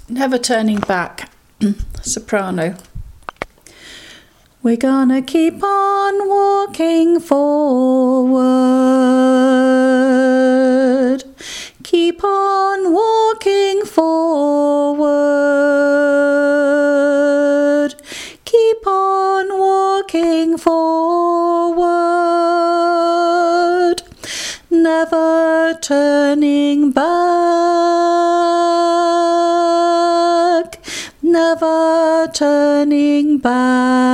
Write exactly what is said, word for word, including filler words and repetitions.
Never turning back. Soprano. We're gonna keep on walking forward. Keep on walking forward. Keep on walking forward. Never turning back. Never turning back.